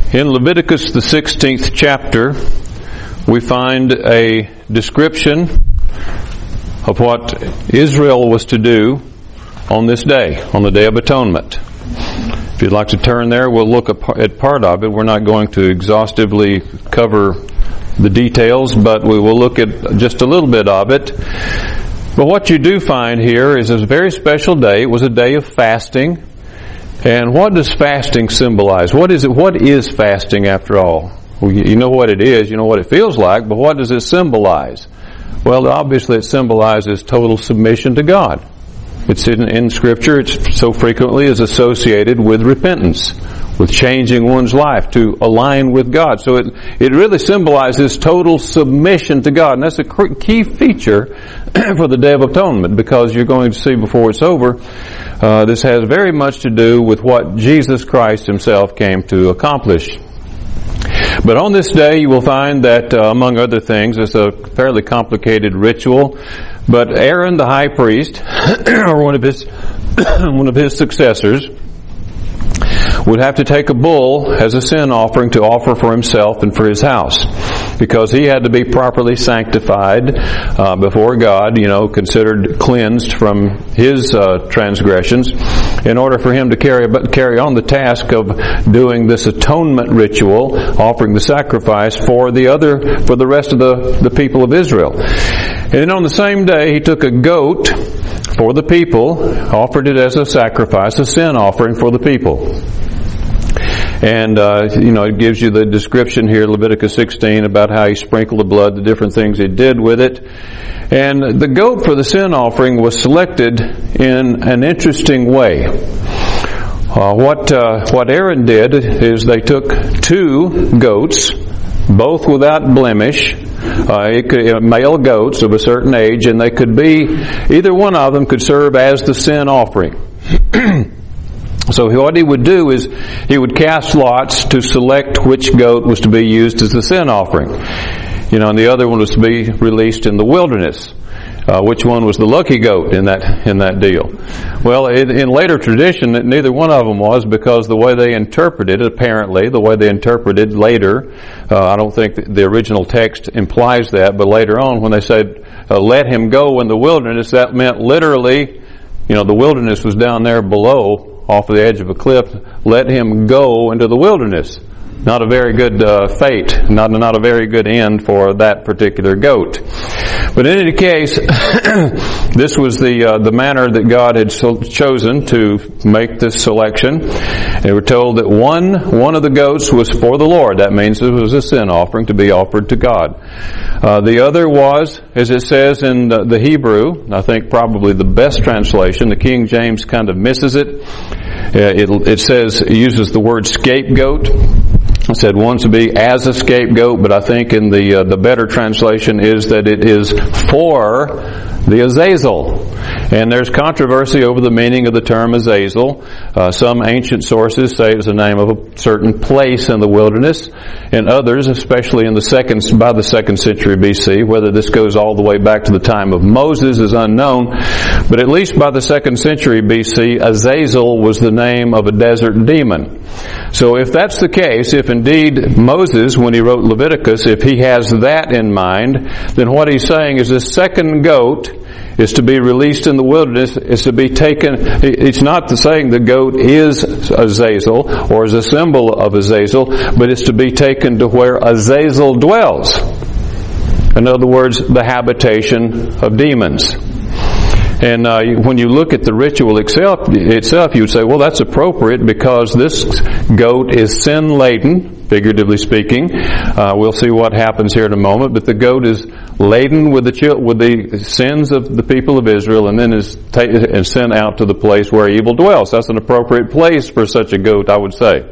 In Leviticus, the 16th chapter, we find a description of what Israel was to do on this day, on the Day of Atonement. If you'd like to turn there, we'll look at part of it. We're not going to exhaustively cover the details, but we will look at just a little bit of it. But what you do find here is a very special day. It was a day of fasting. And what does fasting symbolize? What is it? What is fasting after all? Well, you know what it is, you know what it feels like, but what does it symbolize? Well, obviously it symbolizes total submission to God. It's in Scripture, it so frequently is associated with repentance, with changing one's life to align with God. So it really symbolizes total submission to God. And that's a key feature for the Day of Atonement, because you're going to see before it's over, this has very much to do with what Jesus Christ Himself came to accomplish. But on this day you will find that, among other things, it's a fairly complicated ritual, but Aaron the high priest, or one of his successors, would have to take a bull as a sin offering to offer for himself and for his house, because he had to be properly sanctified before God, considered cleansed from his transgressions, in order for him to carry on the task of doing this atonement ritual, offering the sacrifice for the rest of the people of Israel. And then on the same day, he took a goat for the people, offered it as a sacrifice, a sin offering for the people. And, it gives you the description here, Leviticus 16, about how he sprinkled the blood, the different things he did with it. And the goat for the sin offering was selected in an interesting way. What Aaron did is they took 2 goats, both without blemish, male goats of a certain age, and they could be, either one of them could serve as the sin offering. So what he would do is he would cast lots to select which goat was to be used as the sin offering. And the other one was to be released in the wilderness. Which one was the lucky goat in that deal? Well, in later tradition, neither one of them was, because the way they interpreted later, I don't think the original text implies that, but later on when they said, let him go in the wilderness, that meant literally, the wilderness was down there below, off of the edge of a cliff. Let him go into the wilderness. Not a very good fate, not a very good end for that particular goat. But in any case, this was the manner that God had chosen to make this selection. They were told that one of the goats was for the Lord. That means it was a sin offering to be offered to God. The other was, as it says in the Hebrew, I think probably the best translation, the King James kind of misses it. It uses the word scapegoat. I said one's to be as a scapegoat, but I think in the better translation is that it is for the Azazel. And there's controversy over the meaning of the term Azazel. Some ancient sources say it's the name of a certain place in the wilderness, and others, especially by the 2nd century BC, whether this goes all the way back to the time of Moses is unknown, but at least by the 2nd century BC, Azazel was the name of a desert demon. So if that's the case, if indeed Moses, when he wrote Leviticus, if he has that in mind, then what he's saying is this second goat is to be released in the wilderness, is to be taken. It's not saying the goat is Azazel or is a symbol of Azazel, but it's to be taken to where Azazel dwells. In other words, the habitation of demons. And when you look at the ritual itself, you would say, well, that's appropriate because this goat is sin-laden, figuratively speaking. We'll see what happens here in a moment. But the goat is laden with the sins of the people of Israel, and then is sent out to the place where evil dwells. That's an appropriate place for such a goat, I would say.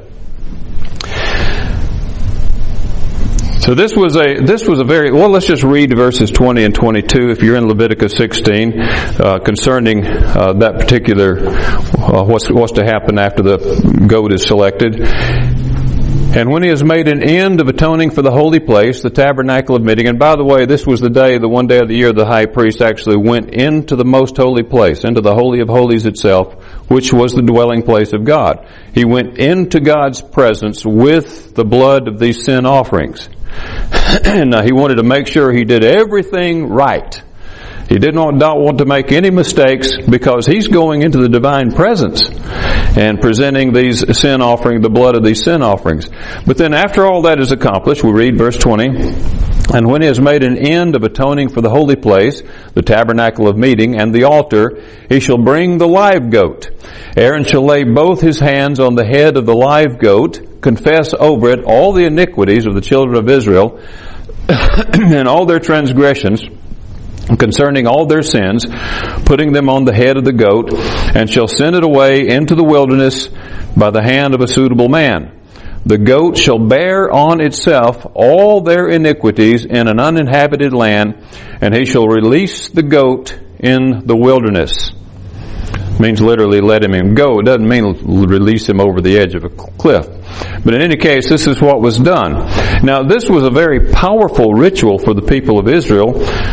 So this was a very, well, let's just read verses 20 and 22 if you're in Leviticus 16 concerning that particular what's to happen after the goat is selected. And when he has made an end of atoning for the holy place, the tabernacle of meeting, and by the way, this was the one day of the year the high priest actually went into the most holy place, into the Holy of Holies itself, which was the dwelling place of God. He went into God's presence with the blood of these sin offerings. And he wanted to make sure he did everything right. He did not want to make any mistakes because he's going into the divine presence and presenting these sin offerings, the blood of these sin offerings. But then after all that is accomplished, we read verse 20, and when he has made an end of atoning for the holy place, the tabernacle of meeting, and the altar, he shall bring the live goat. Aaron shall lay both his hands on the head of the live goat, confess over it all the iniquities of the children of Israel, and all their transgressions, concerning all their sins, putting them on the head of the goat, and shall send it away into the wilderness by the hand of a suitable man. The goat shall bear on itself all their iniquities in an uninhabited land, and he shall release the goat in the wilderness. It means literally let him go. It doesn't mean release him over the edge of a cliff. But in any case, this is what was done. Now, this was a very powerful ritual for the people of Israel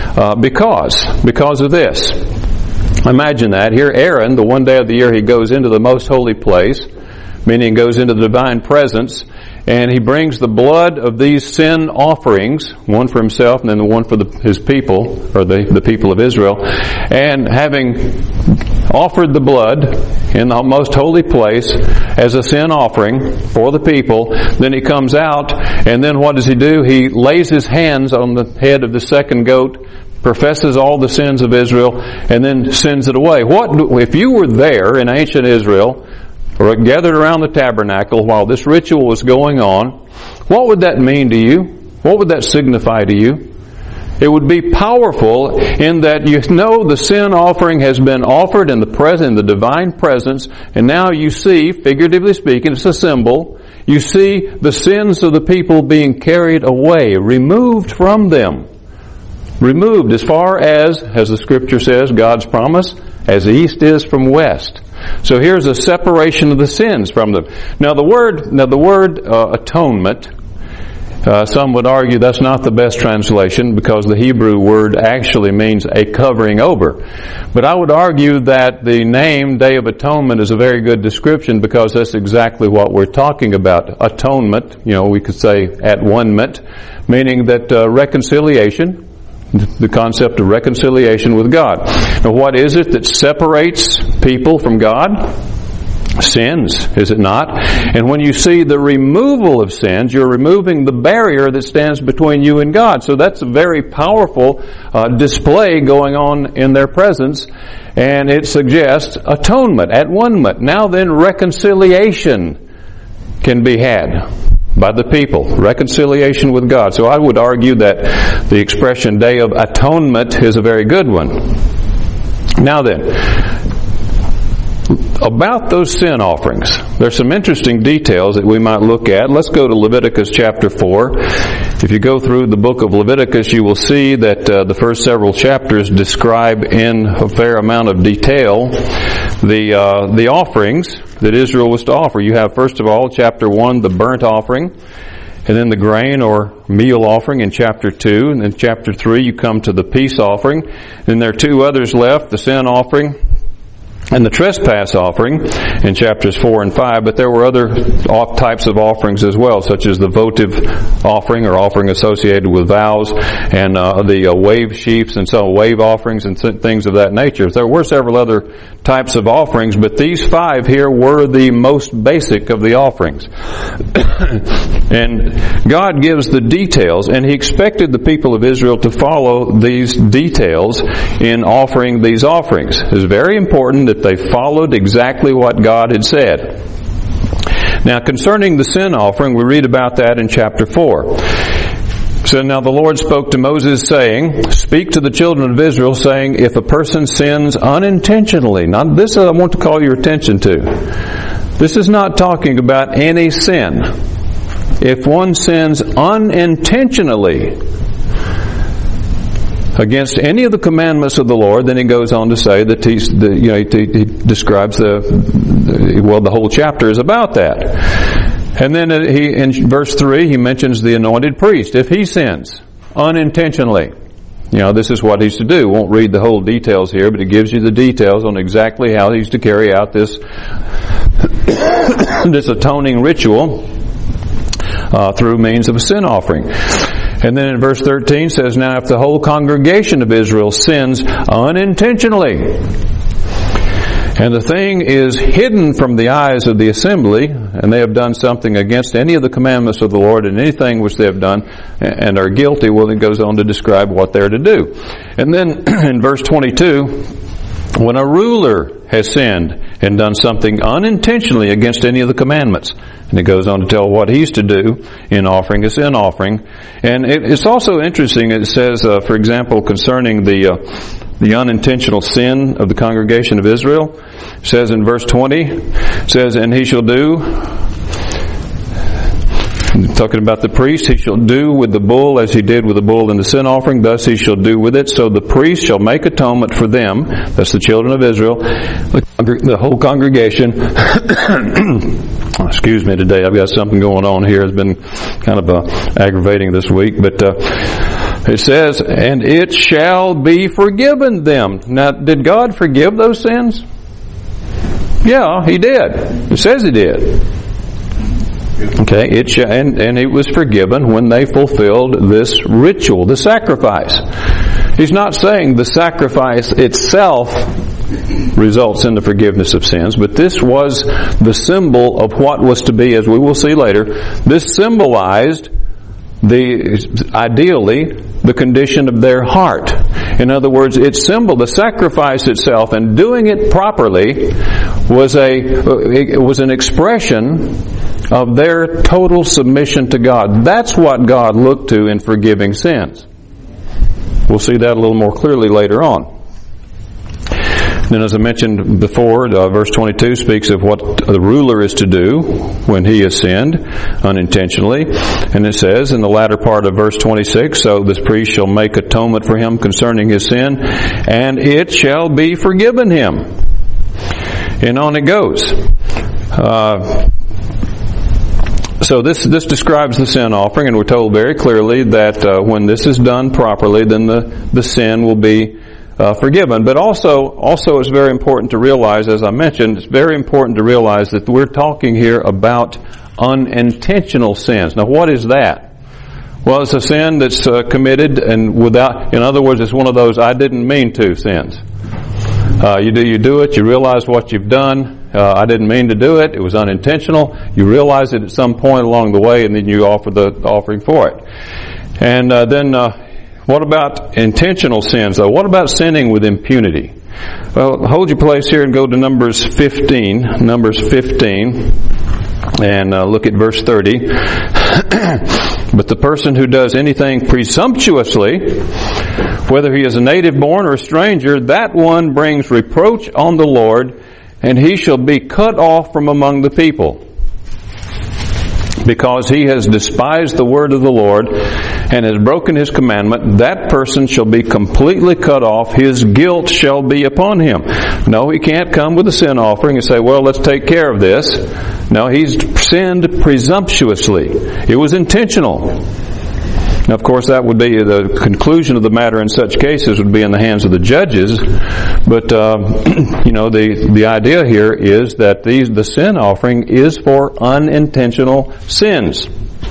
because of this. Imagine that. Here Aaron, the one day of the year he goes into the most holy place, meaning goes into the divine presence, and he brings the blood of these sin offerings, one for himself and then the one for his people, or the people of Israel, and having offered the blood in the most holy place as a sin offering for the people, then he comes out, and then what does he do? He lays his hands on the head of the second goat, professes all the sins of Israel, and then sends it away. If you were there in ancient Israel, or gathered around the tabernacle while this ritual was going on, what would that mean to you? What would that signify to you? It would be powerful in that you know the sin offering has been offered in the divine presence, and now you see, figuratively speaking, it's a symbol, you see the sins of the people being carried away, removed from them. Removed as far as the Scripture says, God's promise, as east is from west. So here's a separation of the sins from them. Now the word atonement, some would argue that's not the best translation because the Hebrew word actually means a covering over. But I would argue that the name Day of Atonement is a very good description because that's exactly what we're talking about. Atonement, we could say at-one-ment, meaning that reconciliation, the concept of reconciliation with God. Now what is it that separates people from God? Sins, is it not? And when you see the removal of sins, you're removing the barrier that stands between you and God. So that's a very powerful display going on in their presence, and it suggests atonement, at-one-ment. Now then, reconciliation can be had by the people, reconciliation with God. So I would argue that the expression Day of Atonement is a very good one. Now then, about those sin offerings, there's some interesting details that we might look at. Let's go to Leviticus chapter 4. If you go through the book of Leviticus, you will see that the first several chapters describe in a fair amount of detail the offerings that Israel was to offer. You have, first of all, chapter 1, the burnt offering, and then the grain or meal offering in chapter 2, and then chapter 3 you come to the peace offering. Then there are two others left, the sin offering and the trespass offering in chapters 4 and 5, but there were other types of offerings as well, such as the votive offering or offering associated with vows, and the wave sheaves and so wave offerings and things of that nature. There were several other types of offerings, but these 5 here were the most basic of the offerings. And God gives the details, and He expected the people of Israel to follow these details in offering these offerings. It is very important that they followed exactly what God had said. Now, concerning the sin offering, we read about that in chapter 4. So now the Lord spoke to Moses saying, "Speak to the children of Israel, saying, if a person sins unintentionally," now this I want to call your attention to. This is not talking about any sin. If one sins unintentionally against any of the commandments of the Lord, then he goes on to say that he describes the whole chapter is about that. And then in verse 3, he mentions the anointed priest. If he sins unintentionally, this is what he's to do. Won't read the whole details here, but it gives you the details on exactly how he's to carry out this this atoning ritual through means of a sin offering. And then in verse 13 says, now if the whole congregation of Israel sins unintentionally, and the thing is hidden from the eyes of the assembly, and they have done something against any of the commandments of the Lord, and anything which they have done, and are guilty, well, it goes on to describe what they're to do. And then in verse 22, when a ruler has sinned and done something unintentionally against any of the commandments, and it goes on to tell what he's to do in offering a sin offering. And it's also interesting, it says, for example, concerning the unintentional sin of the congregation of Israel, it says in verse 20, it says, and he shall do, talking about the priest, he shall do with the bull as he did with the bull in the sin offering, thus he shall do with it. So the priest shall make atonement for them, that's the children of Israel, the whole congregation. Excuse me today, I've got something going on here. It's been kind of aggravating this week, but it says, and it shall be forgiven them. Now, did God forgive those sins? Yeah, He did. It says He did. Okay, and it was forgiven when they fulfilled this ritual, the sacrifice. He's not saying the sacrifice itself results in the forgiveness of sins, but this was the symbol of what was to be, as we will see later. This symbolized ideally the condition of their heart. In other words, the sacrifice itself and doing it properly was an expression of their total submission to God. That's what God looked to in forgiving sins. We'll see that a little more clearly later on. Then, as I mentioned before, verse 22 speaks of what the ruler is to do when he has sinned unintentionally. And it says in the latter part of verse 26, so this priest shall make atonement for him concerning his sin, and it shall be forgiven him. And on it goes. So this describes the sin offering, and we're told very clearly that when this is done properly, then the sin will be forgiven. But also it's very important to realize, as I mentioned, it's very important to realize that we're talking here about unintentional sins. Now, what is that? Well, it's a sin that's committed and without, in other words, it's one of those I didn't mean to sins. You do it, you realize what you've done. I didn't mean to do it. It was unintentional. You realize it at some point along the way, and then you offer the offering for it. And then what about intentional sins, though? What about sinning with impunity? Well, hold your place here and go to Numbers 15. Numbers 15. And look at verse 30. But the person who does anything presumptuously, whether he is a native born or a stranger, that one brings reproach on the Lord, and he shall be cut off from among the people. Because he has despised the word of the Lord and has broken his commandment, that person shall be completely cut off. His guilt shall be upon him. No, he can't come with a sin offering and say, well, let's take care of this. No, he's sinned presumptuously. It was intentional. Now, of course, that would be the conclusion of the matter in such cases would be in the hands of the judges. But, the idea here is that the sin offering is for unintentional sins.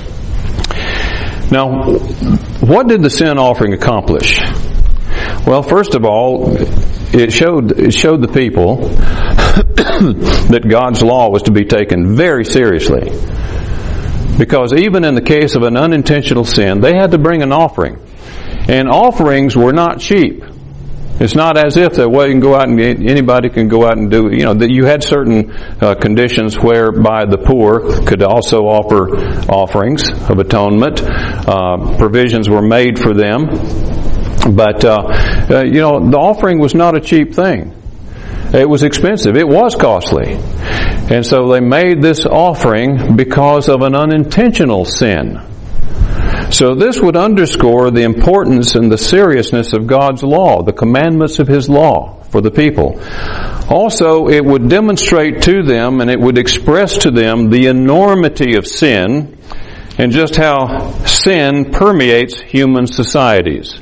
Now, what did the sin offering accomplish? Well, first of all, it showed the people that God's law was to be taken very seriously. Because even in the case of an unintentional sin, they had to bring an offering. And offerings were not cheap. It's not as if that you can go out and anybody can go out and do, that you had certain conditions whereby the poor could also offer offerings of atonement. Provisions were made for them. But, the offering was not a cheap thing. It was expensive. It was costly. And so they made this offering because of an unintentional sin. So this would underscore the importance and the seriousness of God's law, the commandments of His law. for the people. Also, it would demonstrate to them and it would express to them the enormity of sin and just how sin permeates human societies.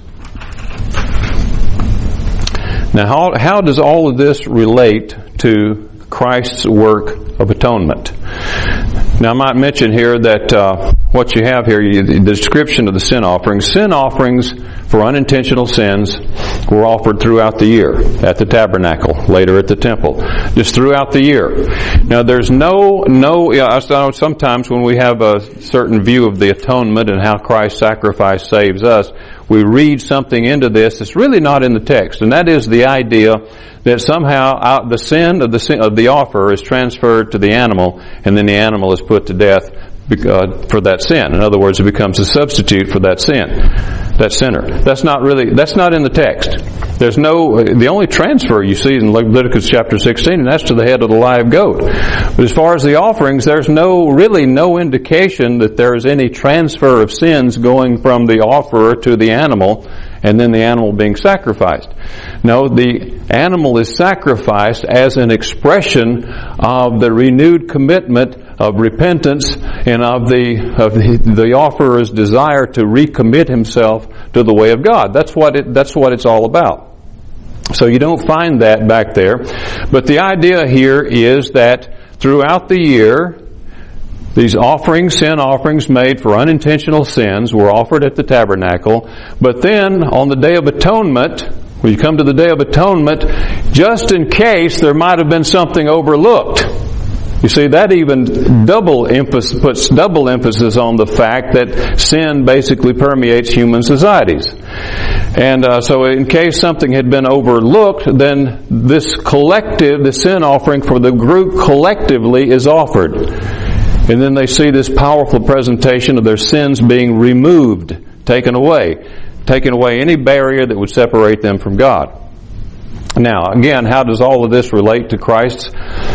Now, how does all of this relate to Christ's work of atonement? Now, I might mention here that what you have here, the description of the sin offerings. Sin offerings for unintentional sins were offered throughout the year at the tabernacle, later at the temple, just throughout the year. Now, there's sometimes when we have a certain view of the atonement and how Christ's sacrifice saves us, we read something into this that's really not in the text, and that is the idea that somehow the sin of the offerer is transferred to the animal, and then the animal is put to death for that sin. In other words, it becomes a substitute for that sinner. That's not in the text. The only transfer you see in Leviticus chapter 16, and that's to the head of the live goat. But as far as the offerings, there's really no indication that there's any transfer of sins going from the offerer to the animal, and then the animal being sacrificed. No, the animal is sacrificed as an expression of the renewed commitment of repentance and of the offerer's desire to recommit himself to the way of God. That's what it's all about. So you don't find that back there. But the idea here is that throughout the year, these offerings, sin offerings made for unintentional sins, were offered at the tabernacle. But then, on the Day of Atonement, when you come to the Day of Atonement, just in case there might have been something overlooked, you see, that even puts double emphasis on the fact that sin basically permeates human societies. And so in case something had been overlooked, then this sin offering for the group collectively is offered. And then they see this powerful presentation of their sins being removed, taken away any barrier that would separate them from God. Now, again, how does all of this relate to Christ's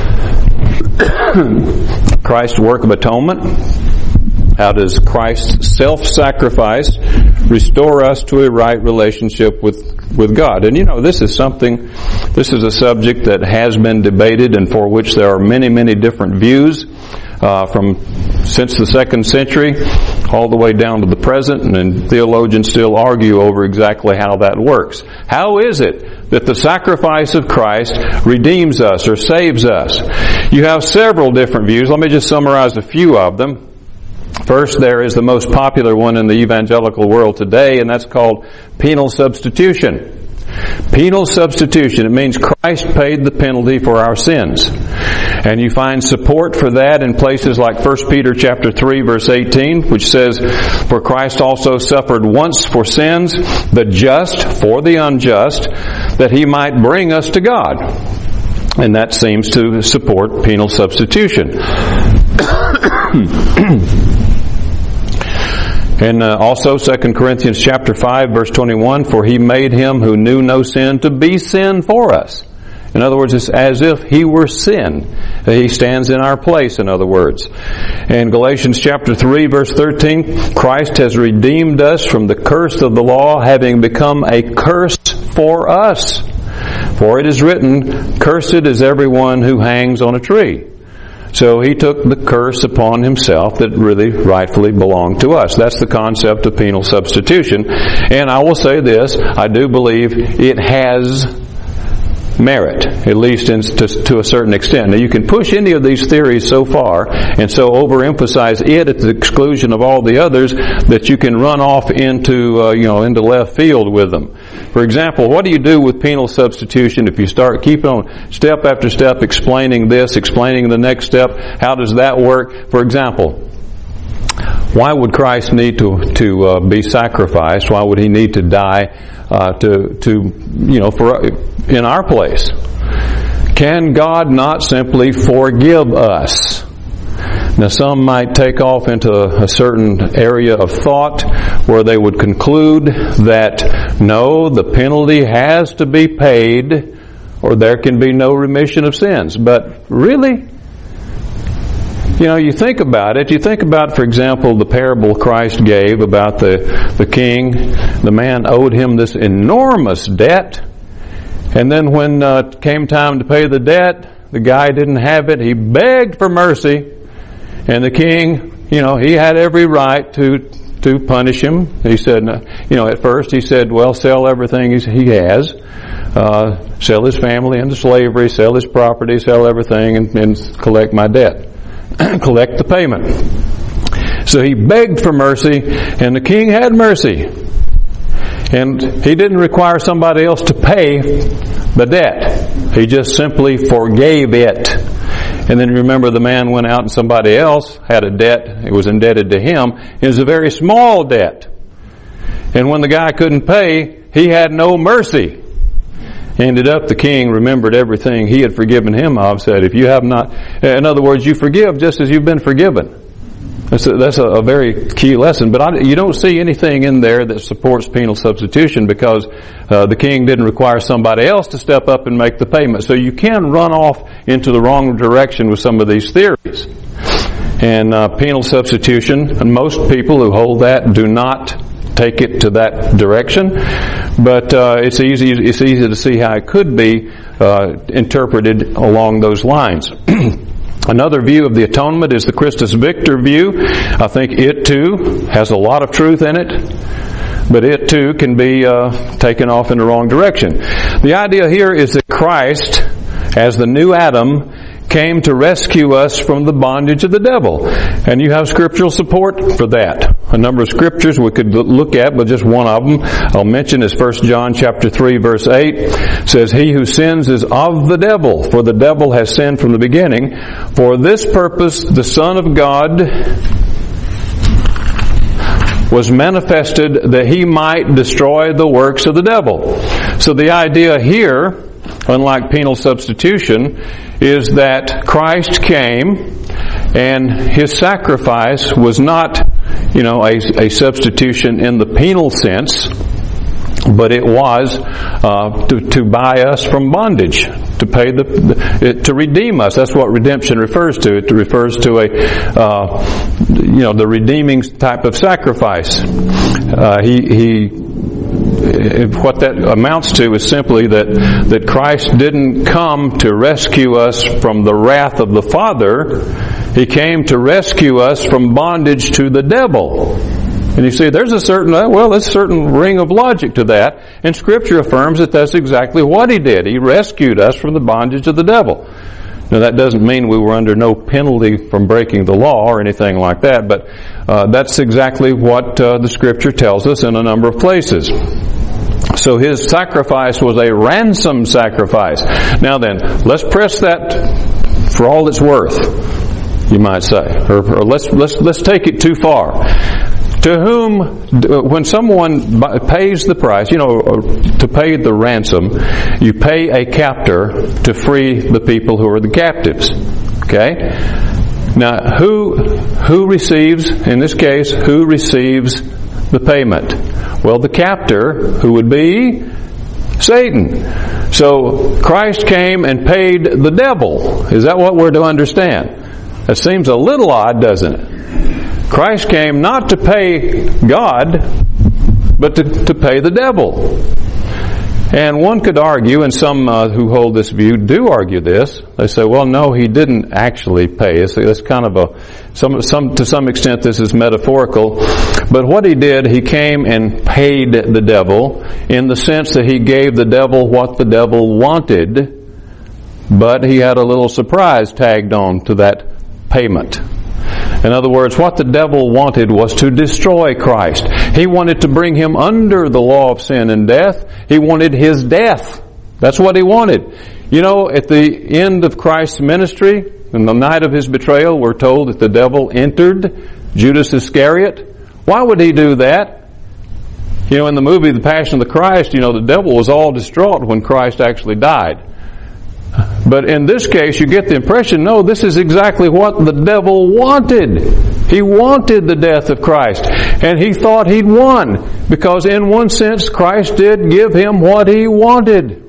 work of atonement? How does Christ's self-sacrifice restore us to a right relationship with God? And this is a subject that has been debated and for which there are many, many different views since the 2nd century all the way down to the present, and theologians still argue over exactly how that works. How is it that the sacrifice of Christ redeems us or saves us? You have several different views. Let me just summarize a few of them. First, there is the most popular one in the evangelical world today, and that's called penal substitution. Penal substitution. It means Christ paid the penalty for our sins. And you find support for that in places like 1 Peter chapter 3 verse 18, which says, "For Christ also suffered once for sins, the just for the unjust, that He might bring us to God." And that seems to support penal substitution. And also 2 Corinthians chapter 5 verse 21, "For He made Him who knew no sin to be sin for us." In other words, it's as if He were sin. He stands in our place, in other words. In Galatians chapter 3 verse 13, "Christ has redeemed us from the curse of the law, having become a curse for us. For it is written, Cursed is everyone who hangs on a tree." So He took the curse upon Himself that really rightfully belonged to us. That's the concept of penal substitution. And I will say this, I do believe it has merit, at least to a certain extent. Now you can push any of these theories so far and so overemphasize it at the exclusion of all the others that you can run off into left field with them. For example, what do you do with penal substitution if you start keeping on step after step explaining this, explaining the next step? How does that work? For example, why would Christ need to be sacrificed? Why would He need to die in our place? Can God not simply forgive us? Now, some might take off into a certain area of thought where they would conclude that no, the penalty has to be paid or there can be no remission of sins. But really, you think about it. You think about, for example, the parable Christ gave about the king. The man owed him this enormous debt. And then when it came time to pay the debt, the guy didn't have it. He begged for mercy. And the king, he had every right to punish him. He said, at first he said, well, sell everything he has. Sell his family into slavery, sell his property, sell everything, and collect my debt. Collect the payment. So he begged for mercy, and the king had mercy. And he didn't require somebody else to pay the debt. He just simply forgave it. And then remember, the man went out and somebody else had a debt. It was indebted to him. It was a very small debt. And when the guy couldn't pay, he had no mercy. Ended up, the king remembered everything he had forgiven him of, said, if you have not, in other words, you forgive just as you've been forgiven. That's a very key lesson. But you don't see anything in there that supports penal substitution, because the king didn't require somebody else to step up and make the payment. So you can run off into the wrong direction with some of these theories. And penal substitution, and most people who hold that do not take it to that direction. But it's easy to see how it could be interpreted along those lines. Another view of the atonement is the Christus Victor view. I think it too has a lot of truth in it, but it too can be taken off in the wrong direction. The idea here is that Christ, as the new Adam, came to rescue us from the bondage of the devil. And you have scriptural support for that. A number of scriptures we could look at, but just one of them I'll mention is 1 John chapter 3 verse 8. It says, he who sins is of the devil, for the devil has sinned from the beginning. For this purpose the Son of God was manifested, that he might destroy the works of the devil. So the idea here, unlike penal substitution, is that Christ came and his sacrifice was not, a substitution in the penal sense, but it was to buy us from bondage, to pay to redeem us. That's what redemption refers to. It refers to the redeeming type of sacrifice. What that amounts to is simply that Christ didn't come to rescue us from the wrath of the Father. He came to rescue us from bondage to the devil. And you see, there's a certain ring of logic to that, and Scripture affirms that that's exactly what He did. He rescued us from the bondage of the devil. Now, that doesn't mean we were under no penalty from breaking the law or anything like that, but that's exactly what the Scripture tells us in a number of places. So His sacrifice was a ransom sacrifice. Now then, let's press that for all it's worth, you might say. Or let's take it too far. To whom, when someone pays the price, to pay the ransom, you pay a captor to free the people who are the captives. Okay? Now, who receives, in this case, who receives the payment? Well, the captor, who would be Satan. So, Christ came and paid the devil. Is that what we're to understand? That seems a little odd, doesn't it? Christ came not to pay God, but to pay the devil. And one could argue, and some who hold this view do argue this. They say, well, no, He didn't actually pay. That's kind of to some extent this is metaphorical. But what He did, He came and paid the devil in the sense that He gave the devil what the devil wanted, but He had a little surprise tagged on to that payment. In other words, what the devil wanted was to destroy Christ. He wanted to bring Him under the law of sin and death. He wanted His death. That's what he wanted. At the end of Christ's ministry, on the night of His betrayal, we're told that the devil entered Judas Iscariot. Why would he do that? In the movie The Passion of the Christ, the devil was all distraught when Christ actually died. But in this case, you get the impression, no, this is exactly what the devil wanted. He wanted the death of Christ. And he thought he'd won. Because in one sense, Christ did give him what he wanted.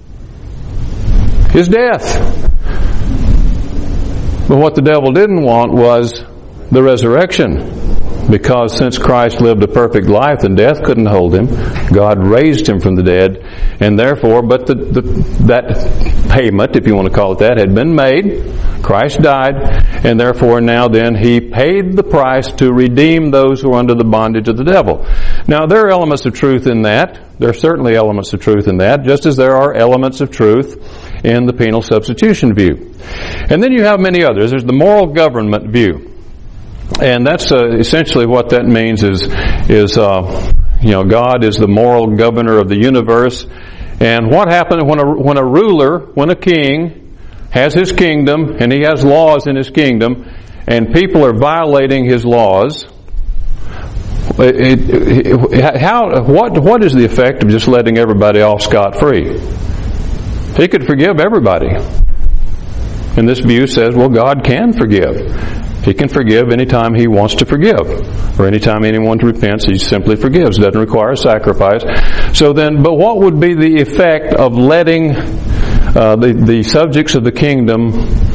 His death. But what the devil didn't want was the resurrection. because since Christ lived a perfect life, then death couldn't hold him. God raised him from the dead, and therefore, but that payment, if you want to call it that, had been made. Christ died, and therefore now then he paid the price to redeem those who are under the bondage of the devil. Now there are elements of truth in that. There are certainly elements of truth in that, just as there are elements of truth in the penal substitution view. And then you have many others. There's the moral government view. And that's essentially what that means is God is the moral governor of the universe. And what happens when a ruler, when a king has his kingdom and he has laws in his kingdom, and people are violating his laws? What is the effect of just letting everybody off scot-free? He could forgive everybody. And this view says, well, God can forgive. He can forgive anytime He wants to forgive. Or anytime anyone repents, He simply forgives. It doesn't require a sacrifice. So then, but what would be the effect of letting the subjects of the kingdom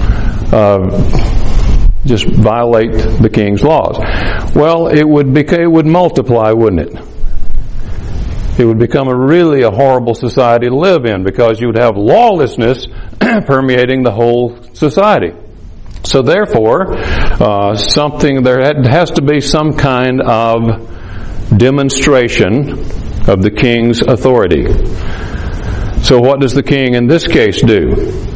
just violate the king's laws? Well, it would multiply, wouldn't it? It would become a horrible society to live in, because you would have lawlessness permeating the whole society. So therefore, there has to be some kind of demonstration of the king's authority. So what does the king in this case do?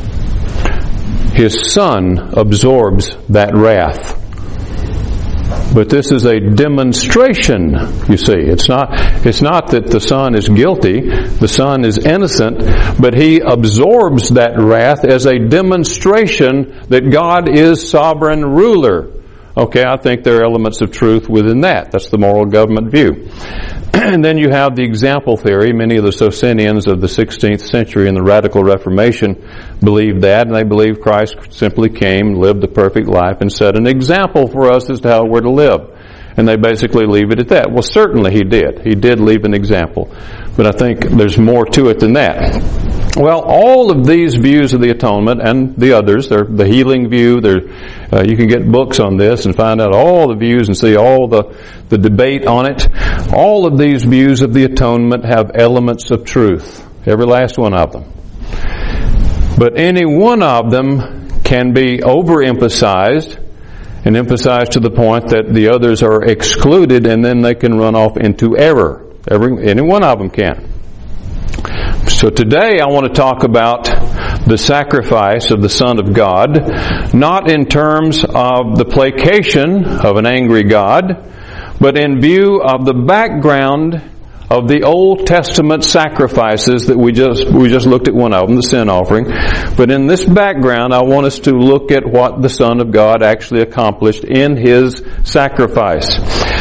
His son absorbs that wrath. But this is a demonstration, you see. It's not that the son is guilty, the son is innocent, but he absorbs that wrath as a demonstration that God is sovereign ruler. Okay, I think there are elements of truth within that. That's the moral government view. And then you have the example theory. Many of the Socinians of the 16th century and the Radical Reformation believed that, and they believe Christ simply came, lived a perfect life, and set an example for us as to how we're to live. And they basically leave it at that. Well, certainly He did. He did leave an example. But I think there's more to it than that. Well, all of these views of the atonement and the others, the healing view, you can get books on this and find out all the views and see all the debate on it. All of these views of the atonement have elements of truth. Every last one of them. But any one of them can be overemphasized and emphasized to the point that the others are excluded, and then they can run off into error. Any one of them can. So today I want to talk about the sacrifice of the Son of God, not in terms of the placation of an angry God, but in view of the background of the Old Testament sacrifices that we just looked at one of them, the sin offering. But in this background, I want us to look at what the Son of God actually accomplished in His sacrifice.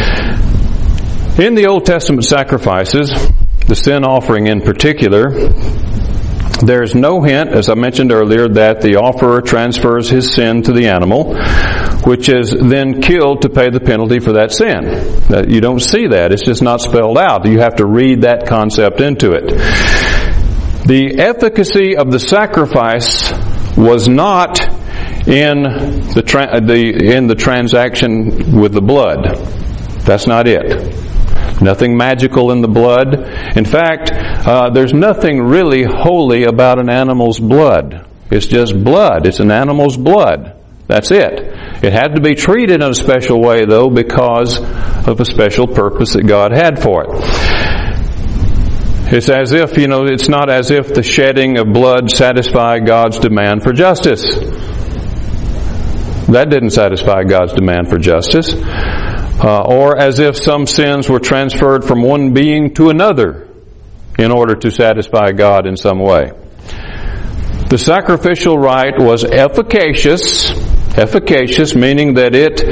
In the Old Testament sacrifices, the sin offering in particular, there's no hint, as I mentioned earlier, that the offerer transfers his sin to the animal, which is then killed to pay the penalty for that sin. You don't see that. It's just not spelled out. You have to read that concept into it. The efficacy of the sacrifice was not in the transaction with the blood. That's not it. Nothing magical in the blood. In fact, there's nothing really holy about an animal's blood. It's just blood. It's an animal's blood. That's it. It had to be treated in a special way, though, because of a special purpose that God had for it. It's as if, it's not as if the shedding of blood satisfied God's demand for justice. That didn't satisfy God's demand for justice. Or as if some sins were transferred from one being to another in order to satisfy God in some way. The sacrificial rite was efficacious, meaning that it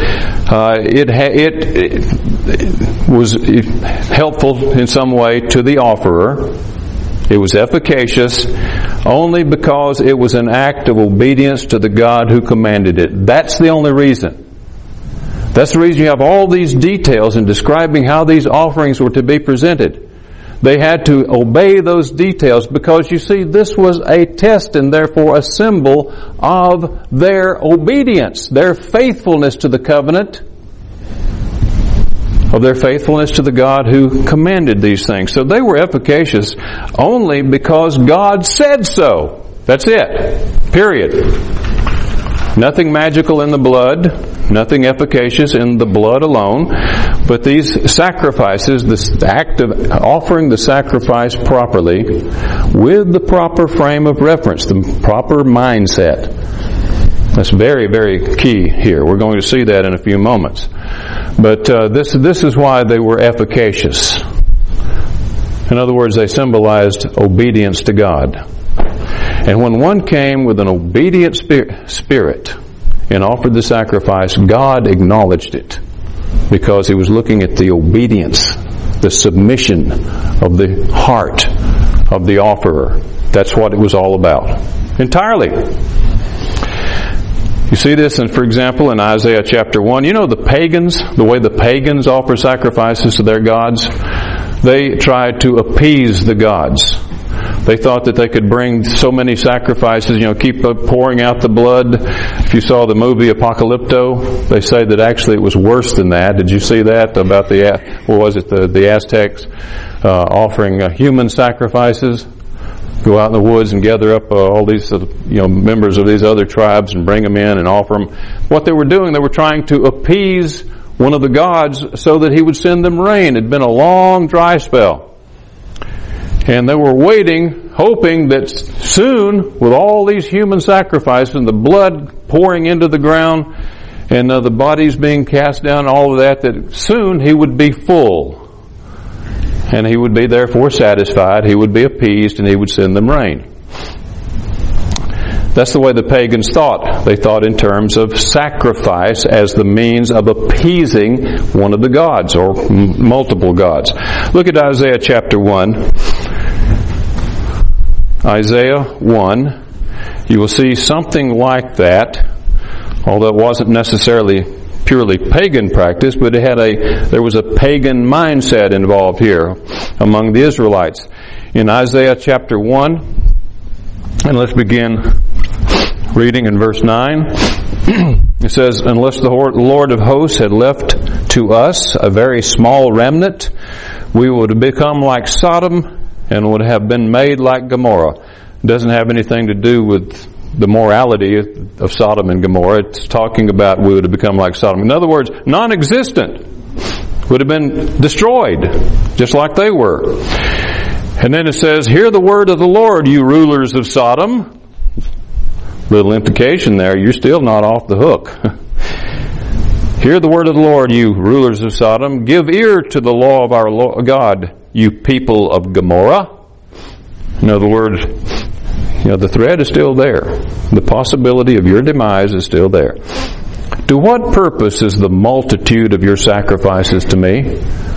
was helpful in some way to the offerer. It was efficacious only because it was an act of obedience to the God who commanded it. That's the only reason. That's the reason you have all these details in describing how these offerings were to be presented. They had to obey those details because, you see, this was a test and therefore a symbol of their obedience, their faithfulness to the covenant. of their faithfulness to the God who commanded these things. So they were efficacious only because God said so. That's it. Period. Nothing magical in the blood, nothing efficacious in the blood alone, but these sacrifices, this act of offering the sacrifice properly with the proper frame of reference, the proper mindset. That's very, very key here. We're going to see that in a few moments. But this is why they were efficacious. In other words, they symbolized obedience to God. And when one came with an obedient spirit and offered the sacrifice, God acknowledged it because He was looking at the obedience, the submission of the heart of the offerer. That's what it was all about. Entirely. You see this, for example, in Isaiah chapter 1. You know the pagans, the way the pagans offer sacrifices to their gods? They tried to appease the gods. They thought that they could bring so many sacrifices, keep pouring out the blood. If you saw the movie Apocalypto, they say that actually it was worse than that. Did you see that about the Aztecs offering human sacrifices? Go out in the woods and gather up all these members of these other tribes and bring them in and offer them. What they were doing, they were trying to appease one of the gods so that he would send them rain. It had been a long dry spell. And they were waiting, hoping that soon, with all these human sacrifices and the blood pouring into the ground and the bodies being cast down and all of that soon he would be full. And he would be therefore satisfied, he would be appeased, and he would send them rain. That's the way the pagans thought. They thought in terms of sacrifice as the means of appeasing one of the gods or multiple gods. Look at Isaiah chapter 1. Isaiah 1. You will see something like that, although it wasn't necessarily purely pagan practice, but there was a pagan mindset involved here among the Israelites. In Isaiah chapter 1, and let's begin reading in verse 9. It says, "Unless the Lord of hosts had left to us a very small remnant, we would have become like Sodom and would have been made like Gomorrah." It doesn't have anything to do with the morality of Sodom and Gomorrah. It's talking about we would have become like Sodom. In other words, non-existent. Would have been destroyed, just like they were. And then it says, "Hear the word of the Lord, you rulers of Sodom." Little implication there, you're still not off the hook. "Hear the word of the Lord, you rulers of Sodom. Give ear to the law of our God, you people of Gomorrah." In other words, the threat is still there. The possibility of your demise is still there. "To what purpose is the multitude of your sacrifices to me?"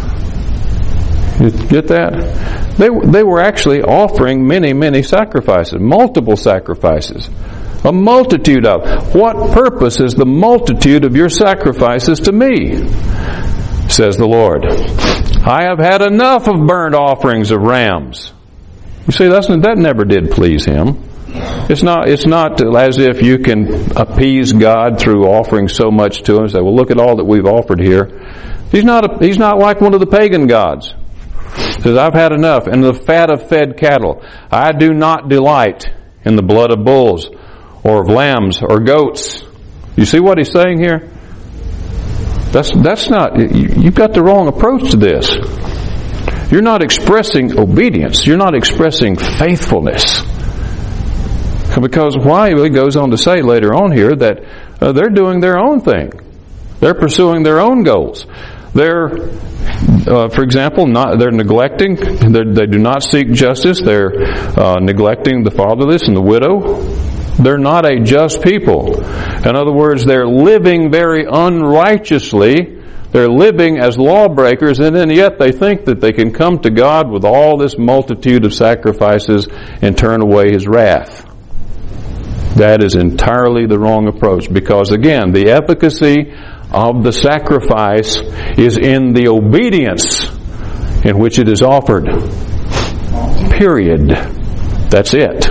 You get that? They were actually offering many, many sacrifices, multiple sacrifices. A multitude of. "What purpose is the multitude of your sacrifices to me? Says the Lord. I have had enough of burnt offerings of rams." You see, that never did please Him. It's not as if you can appease God through offering so much to Him. Say, well, look at all that we've offered here. He's not like one of the pagan gods. He says, "I've had enough. And the fat of fed cattle. I do not delight in the blood of bulls or of lambs or goats." You see what He's saying here? That's not, you've got the wrong approach to this. You're not expressing obedience. You're not expressing faithfulness. Because why? He goes on to say later on here that they're doing their own thing. They're pursuing their own goals. They're, for example, they're neglecting. They do not seek justice. They're neglecting the fatherless and the widow. They're not a just people. In other words, they're living very unrighteously. They're living as lawbreakers, and then yet they think that they can come to God with all this multitude of sacrifices and turn away His wrath. That is entirely the wrong approach, because again, the efficacy of the sacrifice is in the obedience in which it is offered. Period. That's it.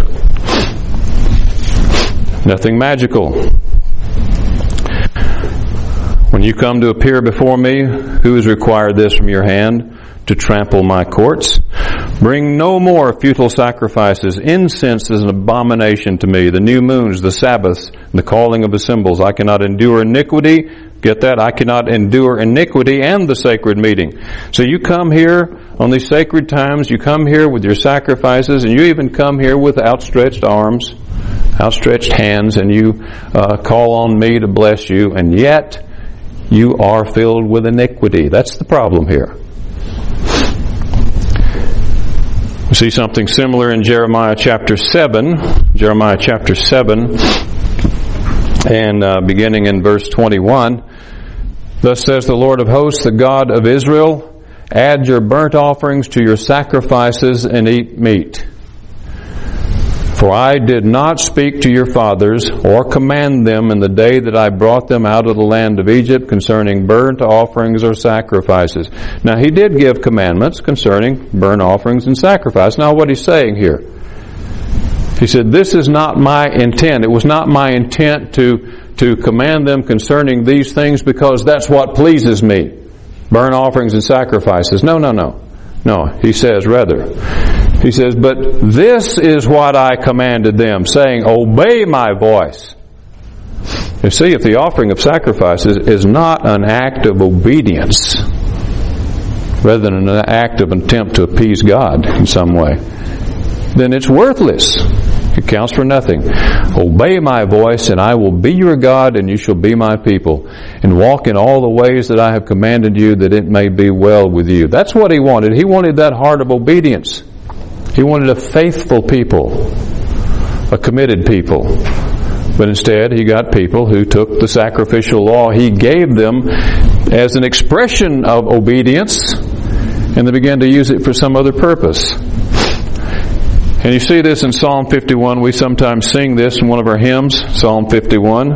Nothing magical. When you come to appear before me, who has required this from your hand? To trample my courts? Bring no more futile sacrifices. Incense is an abomination to me. The new moons, the Sabbaths, the calling of assemblies. I cannot endure iniquity. Get that? I cannot endure iniquity and the sacred meeting. So you come here on these sacred times, you come here with your sacrifices, and you even come here with outstretched arms, outstretched hands, and you call on me to bless you, and yet you are filled with iniquity. That's the problem here. We see something similar in Jeremiah chapter 7. Jeremiah chapter 7, and beginning in verse 21. Thus says the Lord of hosts, the God of Israel, add your burnt offerings to your sacrifices and eat meat. For I did not speak to your fathers or command them in the day that I brought them out of the land of Egypt concerning burnt offerings or sacrifices. Now he did give commandments concerning burnt offerings and sacrifice. Now what he's saying here, he said, this is not my intent. It was not my intent to command them concerning these things because that's what pleases me. Burnt offerings and sacrifices. No. No, he says rather. He says, but this is what I commanded them, saying, obey my voice. You see, if the offering of sacrifices is not an act of obedience, rather than an act of attempt to appease God in some way, then it's worthless. It counts for nothing. Obey my voice, and I will be your God, and you shall be my people, and walk in all the ways that I have commanded you, that it may be well with you. That's what he wanted. He wanted that heart of obedience. He wanted a faithful people, a committed people. But instead, he got people who took the sacrificial law he gave them as an expression of obedience, and they began to use it for some other purpose. And you see this in Psalm 51. We sometimes sing this in one of our hymns, Psalm 51.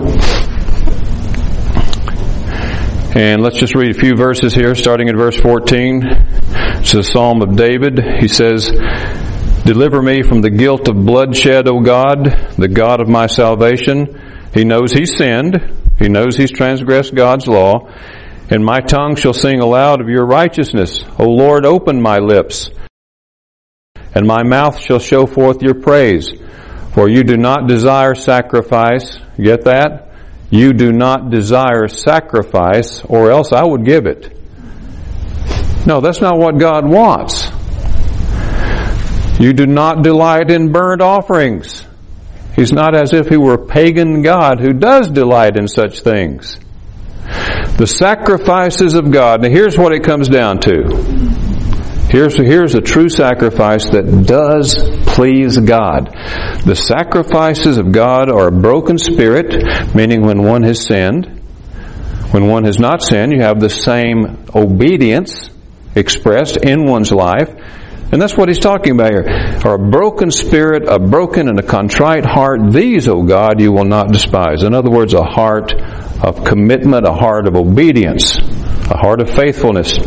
And let's just read a few verses here, starting at verse 14. It's a Psalm of David. He says, deliver me from the guilt of bloodshed, O God, the God of my salvation. He knows he's sinned. He knows he's transgressed God's law. And my tongue shall sing aloud of your righteousness. O Lord, open my lips, and my mouth shall show forth your praise. For you do not desire sacrifice. Get that? You do not desire sacrifice, or else I would give it. No, that's not what God wants. You do not delight in burnt offerings. He's not as if he were a pagan God who does delight in such things. The sacrifices of God. Now here's what it comes down to. Here's a true sacrifice that does please God. The sacrifices of God are a broken spirit, meaning when one has sinned. When one has not sinned, you have the same obedience expressed in one's life. And that's what he's talking about here. Or a broken spirit, a broken and a contrite heart, these, O God, you will not despise. In other words, a heart of commitment, a heart of obedience, a heart of faithfulness.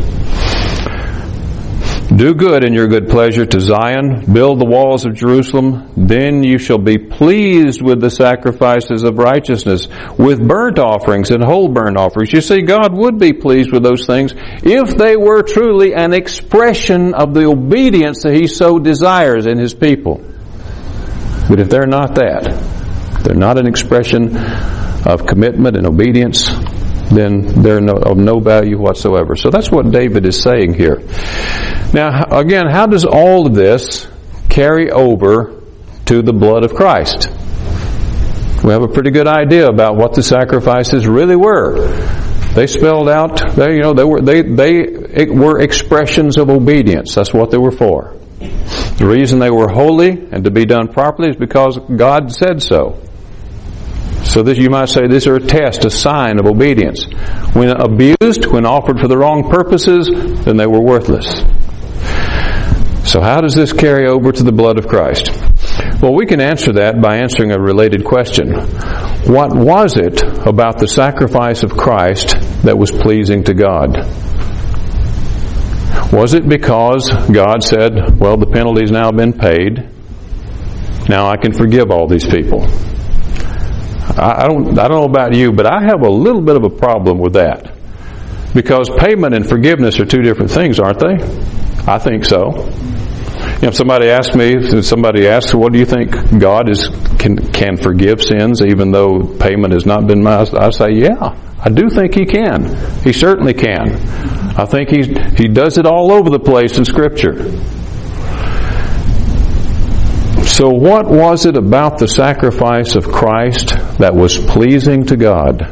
Do good in your good pleasure to Zion. Build the walls of Jerusalem. Then you shall be pleased with the sacrifices of righteousness, with burnt offerings and whole burnt offerings. You see, God would be pleased with those things if they were truly an expression of the obedience that He so desires in His people. But if they're not that, if they're not an expression of commitment and obedience, then they're of no value whatsoever. So that's what David is saying here. Now, again, how does all of this carry over to the blood of Christ? We have a pretty good idea about what the sacrifices really were. They spelled out, they were expressions of obedience. That's what they were for. The reason they were holy and to be done properly is because God said so. So this, you might say, these are a test, a sign of obedience. When abused, when offered for the wrong purposes, then they were worthless. So how does this carry over to the blood of Christ? Well, we can answer that by answering a related question. What was it about the sacrifice of Christ that was pleasing to God? Was it because God said, well, the penalty's now been paid, now I can forgive all these people? I don't know about you, but I have a little bit of a problem with that. Because payment and forgiveness are two different things, aren't they? I think so. If somebody asks, what do you think God can forgive sins even though payment has not been made? I say, yeah, I do think He can. He certainly can. I think He does it all over the place in Scripture. So what was it about the sacrifice of Christ that was pleasing to God?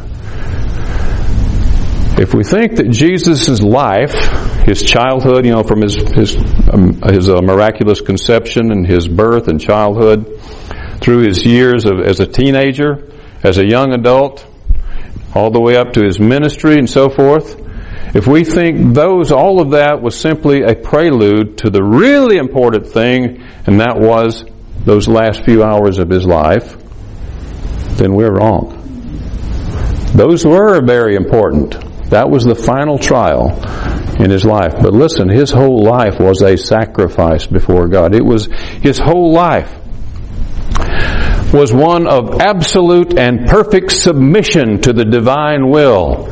If we think that Jesus' life, His childhood, from his miraculous conception and His birth and childhood, through His years as a teenager, as a young adult, all the way up to His ministry and so forth, if we think all of that was simply a prelude to the really important thing, and that was those last few hours of His life, then we're wrong. Those were very important. That was the final trial in His life. But listen, His whole life was a sacrifice before God. His whole life was one of absolute and perfect submission to the divine will,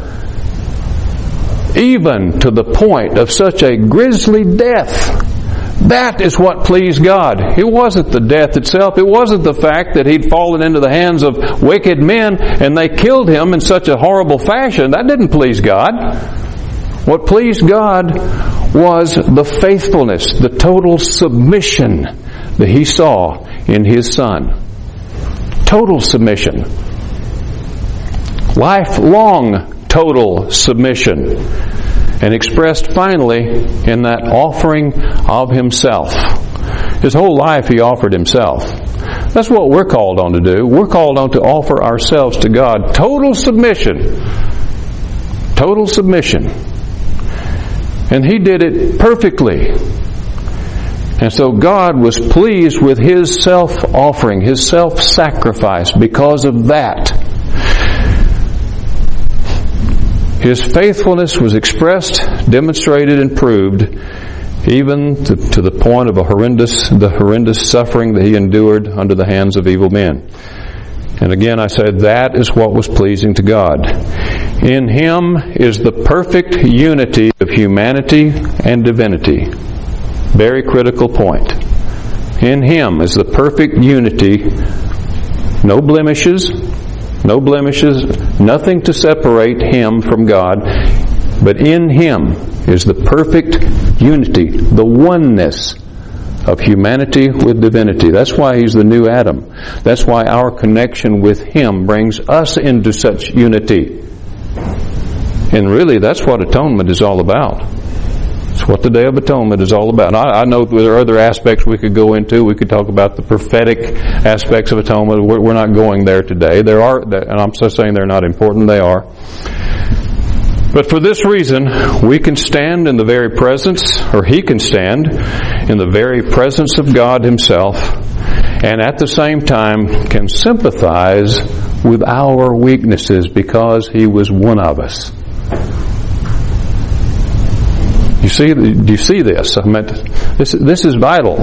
even to the point of such a grisly death. That is what pleased God. It wasn't the death itself. It wasn't the fact that He'd fallen into the hands of wicked men and they killed Him in such a horrible fashion. That didn't please God. What pleased God was the faithfulness, the total submission that He saw in His Son. Total submission. Lifelong total submission. And expressed finally in that offering of Himself. His whole life He offered Himself. That's what we're called on to do. We're called on to offer ourselves to God. Total submission. Total submission. And He did it perfectly. And so God was pleased with His self-offering, His self-sacrifice because of that. His faithfulness was expressed, demonstrated, and proved, even to the point of the horrendous suffering that He endured under the hands of evil men. And again, I said that is what was pleasing to God. In Him is the perfect unity of humanity and divinity. Very critical point. In Him is the perfect unity, no blemishes, nothing to separate Him from God, but in Him is the perfect unity, the oneness of humanity with divinity. That's why He's the new Adam. That's why our connection with Him brings us into such unity. And really, that's what atonement is all about. It's what the Day of Atonement is all about. I know there are other aspects we could go into. We could talk about the prophetic aspects of atonement. We're not going there today. There are, and I'm so saying they're not important. They are. But for this reason, we can stand in the very presence, or He can stand in the very presence of God Himself, and at the same time can sympathize with our weaknesses because He was one of us. Do you see this? I mean, this is vital.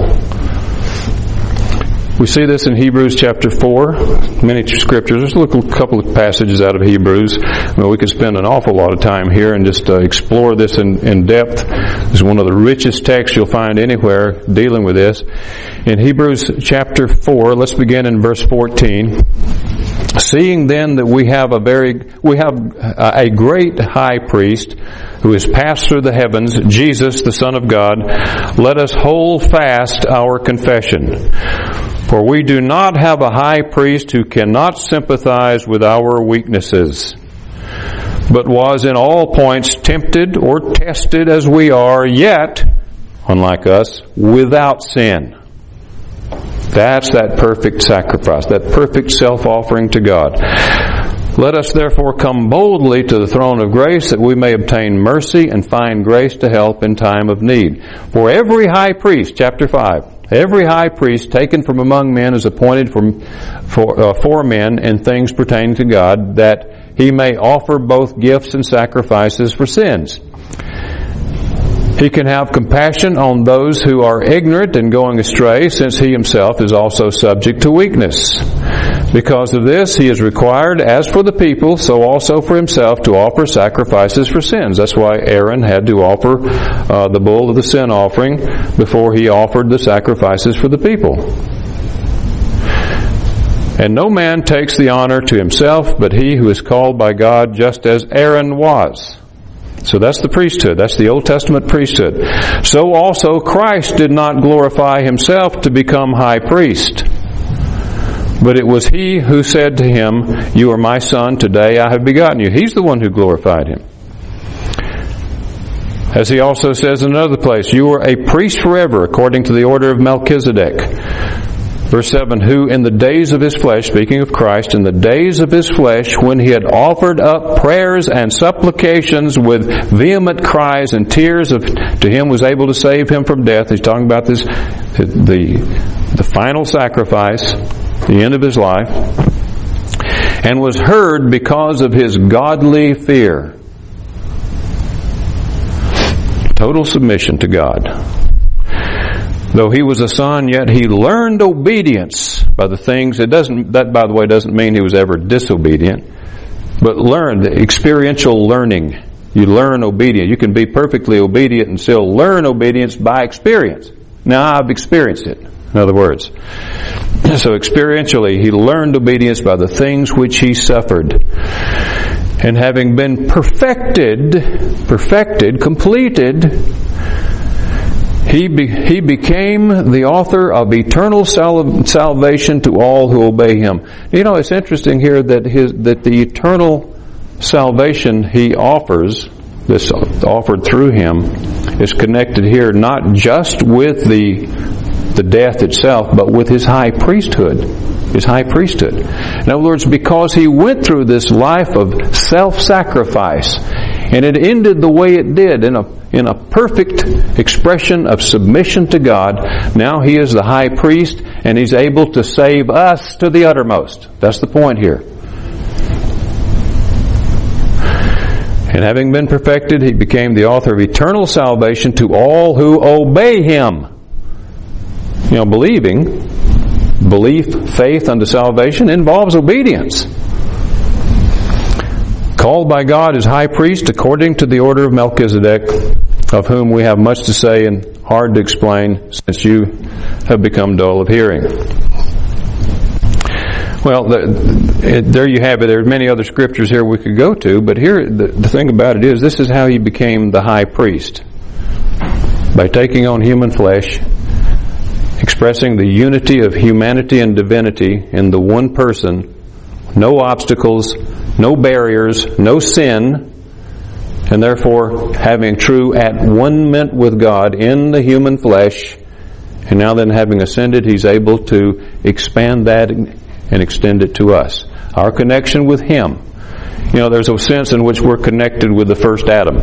We see this in Hebrews chapter 4. Many scriptures. There's a couple of passages out of Hebrews. I mean, we could spend an awful lot of time here and just explore this in depth. It's one of the richest texts you'll find anywhere dealing with this. In Hebrews chapter 4, let's begin in verse 14. Seeing then that we have a great high priest who has passed through the heavens, Jesus, the Son of God, let us hold fast our confession. For we do not have a high priest who cannot sympathize with our weaknesses, but was in all points tempted or tested as we are, yet, unlike us, without sin. That's that perfect sacrifice, that perfect self-offering to God. Let us therefore come boldly to the throne of grace that we may obtain mercy and find grace to help in time of need. For every high priest, chapter 5, every high priest taken from among men is appointed for men in things pertaining to God, that he may offer both gifts and sacrifices for sins. He can have compassion on those who are ignorant and going astray, since he himself is also subject to weakness. Because of this, he is required, as for the people, so also for himself, to offer sacrifices for sins. That's why Aaron had to offer the bull of the sin offering before he offered the sacrifices for the people. And no man takes the honor to himself, but he who is called by God, just as Aaron was. So that's the priesthood. That's the Old Testament priesthood. So also Christ did not glorify himself to become high priest. But it was he who said to him, "You are my son, today I have begotten you." He's the one who glorified him. As he also says in another place, "You are a priest forever, according to the order of Melchizedek." Verse 7, "Who in the days of his flesh," speaking of Christ, "in the days of his flesh, when he had offered up prayers and supplications with vehement cries and tears to him was able to save him from death." He's talking about this, the final sacrifice, the end of his life, "and was heard because of his godly fear." Total submission to God. "Though he was a son, yet he learned obedience by the things." That, by the way, doesn't mean he was ever disobedient, but learned, experiential learning. You learn obedience. You can be perfectly obedient and still learn obedience by experience. Now I've experienced it, in other words. So experientially, he learned obedience by the things which he suffered. And having been perfected, completed, he became the author of eternal salvation to all who obey him. You know, it's interesting here that the eternal salvation he offers, this offered through him, is connected here not just with the death itself, but with his high priesthood. His high priesthood. In other words, because he went through this life of self-sacrifice, and it ended the way it did, in a perfect expression of submission to God, now he is the high priest, and he's able to save us to the uttermost. That's the point here. And having been perfected, he became the author of eternal salvation to all who obey him. You know, belief, faith unto salvation involves obedience. Called by God as high priest according to the order of Melchizedek, of whom we have much to say and hard to explain, since you have become dull of hearing. Well, there you have it. There are many other scriptures here we could go to, but here the thing about it is, this is how he became the high priest. By taking on human flesh, expressing the unity of humanity and divinity in the one person, no obstacles, no barriers, no sin, and therefore having true at-one-ment with God in the human flesh, and now then having ascended, he's able to expand that and extend it to us. Our connection with him. You know, there's a sense in which we're connected with the first Adam.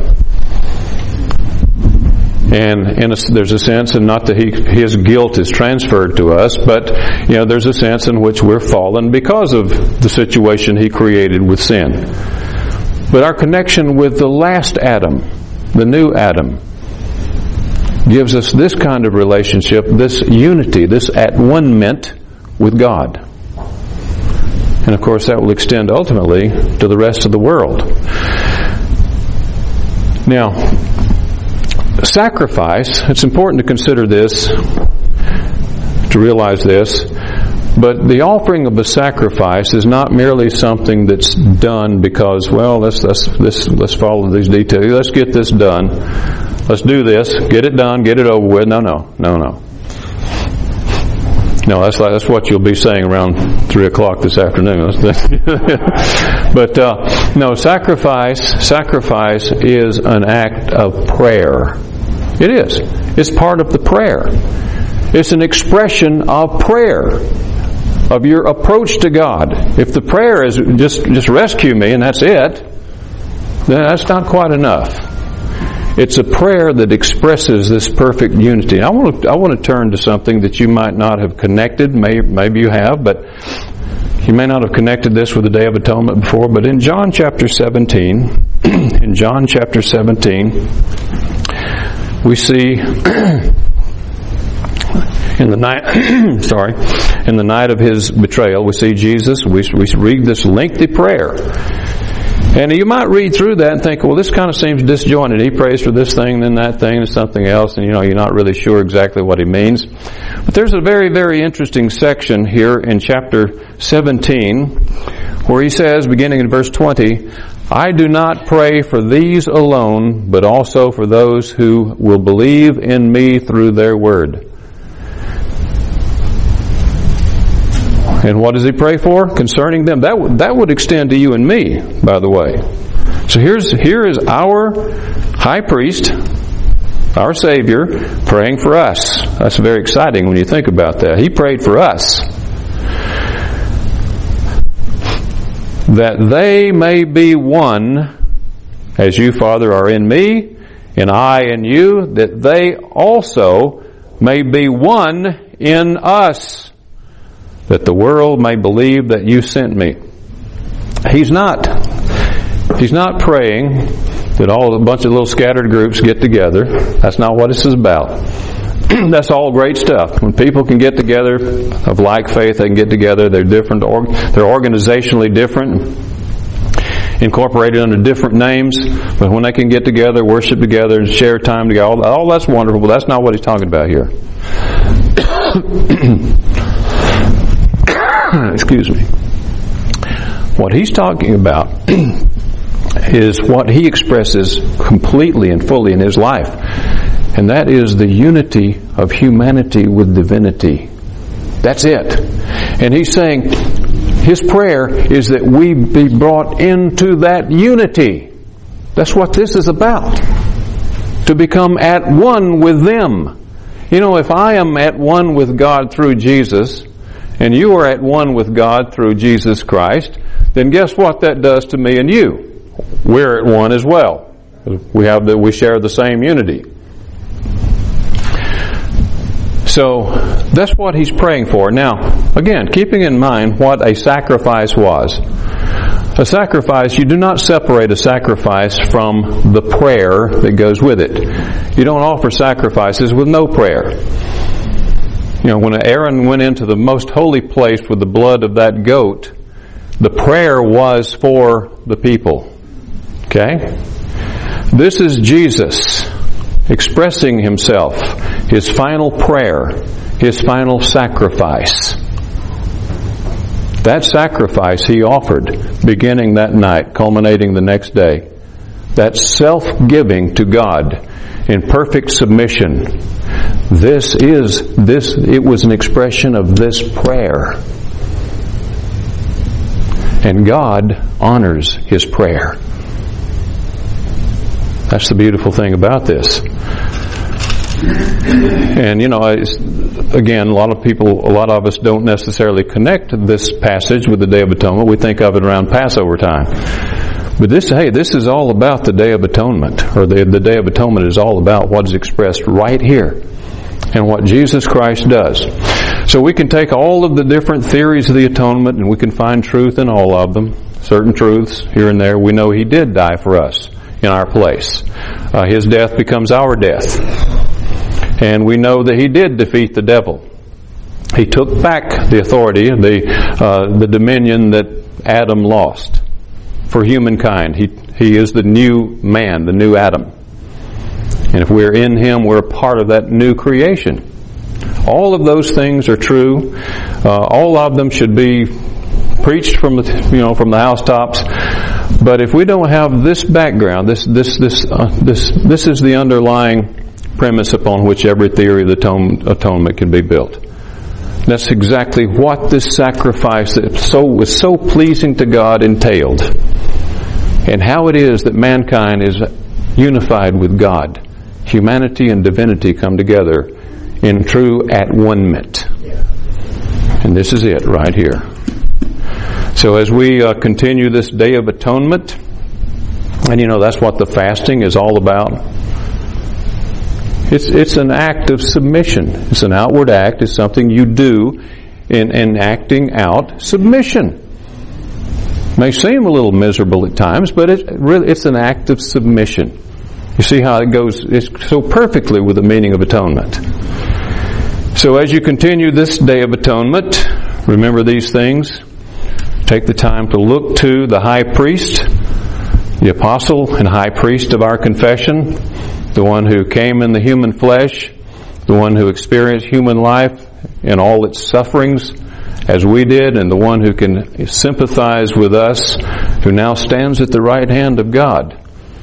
And there's a sense, and not that his guilt is transferred to us, but you know, there's a sense in which we're fallen because of the situation he created with sin. But our connection with the last Adam, the new Adam, gives us this kind of relationship, this unity, this at-one-ment with God. And of course that will extend ultimately to the rest of the world. Now, sacrifice, it's important to consider this, to realize this, but the offering of a sacrifice is not merely something that's done because, well, let's follow these details. Let's get this done. Let's do this. Get it done. Get it over with. No. No, that's what you'll be saying around 3 o'clock this afternoon. But no, sacrifice is an act of prayer. It is. It's part of the prayer. It's an expression of prayer, of your approach to God. If the prayer is just rescue me and that's it, then that's not quite enough. It's a prayer that expresses this perfect unity. I want to turn to something that you might not have connected. Maybe you have, but you may not have connected this with the Day of Atonement before. But in John chapter 17, we see In the night, in the night of his betrayal, we see Jesus. We read this lengthy prayer. And you might read through that and think, well, this kind of seems disjointed. He prays for this thing, then that thing, and something else, and you're not really sure exactly what he means. But there's a very, very interesting section here in chapter 17 where he says, beginning in verse 20, I do not pray for these alone, but also for those who will believe in me through their word. And what does he pray for? Concerning them. That would extend to you and me, by the way. So here is our high priest, our Savior, praying for us. That's very exciting when you think about that. He prayed for us. That they may be one, as you, Father, are in me, and I in you, that they also may be one in us, that the world may believe that you sent me. He's not praying that a bunch of little scattered groups get together. That's not what this is about. That's all great stuff. When people can get together of like faith, they can get together. They're different. They're organizationally different, incorporated under different names. But when they can get together, worship together, and share time together, all that's wonderful. But that's not what he's talking about here. Excuse me. What he's talking about is what he expresses completely and fully in his life. And that is the unity of humanity with divinity. That's it. And he's saying his prayer is that we be brought into that unity. That's what this is about. To become at one with them. If I am at one with God through Jesus, and you are at one with God through Jesus Christ, then guess what that does to me and you? We're at one as well. We share the same unity. So that's what he's praying for. Now, again, keeping in mind what a sacrifice was. A sacrifice, you do not separate a sacrifice from the prayer that goes with it. You don't offer sacrifices with no prayer. When Aaron went into the most holy place with the blood of that goat, the prayer was for the people. Okay? This is Jesus expressing himself, his final prayer, his final sacrifice. That sacrifice he offered beginning that night, culminating the next day. That self-giving to God in perfect submission. It was an expression of this prayer. And God honors his prayer. That's the beautiful thing about this. And again, a lot of us don't necessarily connect this passage with the Day of Atonement. We think of it around Passover time. But this is all about the Day of Atonement, or the Day of Atonement is all about what is expressed right here and what Jesus Christ does. So we can take all of the different theories of the atonement and we can find truth in all of them, certain truths here and there. We know he did die for us in our place. His death becomes our death. And we know that he did defeat the devil. He took back the authority, the dominion that Adam lost for humankind. He is the new man, the new Adam. And if we're in him, we're a part of that new creation. All of those things are true. All of them should be preached from the housetops. But if we don't have this background, this is the underlying premise upon which every theory of the atonement can be built. That's exactly what this sacrifice that was so pleasing to God entailed, and how it is that mankind is unified with God. Humanity and divinity come together in true at-one-ment. And this is it right here. So as we continue this Day of Atonement, and that's what the fasting is all about. It's an act of submission. It's an outward act. It's something you do in acting out submission. May seem a little miserable at times, but it's an act of submission. You see how it goes? It's so perfectly with the meaning of atonement. So as you continue this Day of Atonement, remember these things. Take the time to look to the high priest, the apostle and high priest of our confession, the one who came in the human flesh, the one who experienced human life in all its sufferings as we did, and the one who can sympathize with us, who now stands at the right hand of God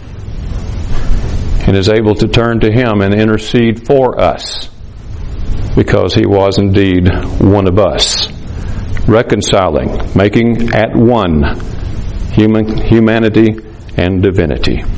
and is able to turn to Him and intercede for us because He was indeed one of us, reconciling, making at one humanity and divinity.